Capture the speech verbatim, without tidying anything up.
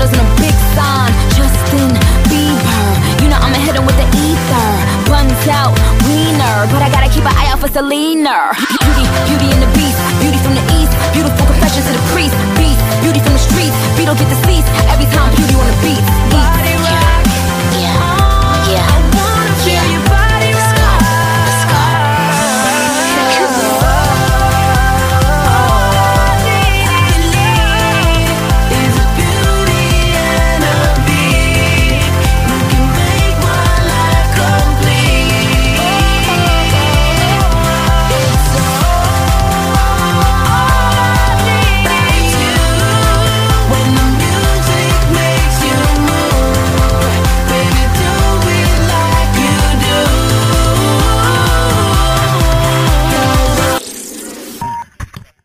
girls in a big sign. Justin Bieber, you know I'ma hit him with the ether. Buns out, wiener, but I gotta keep an eye out for Selena. Beauty, beauty and the beast, beauty from the east, beautiful confessions to the priest. Beast, beauty from the streets, Beetle get deceased.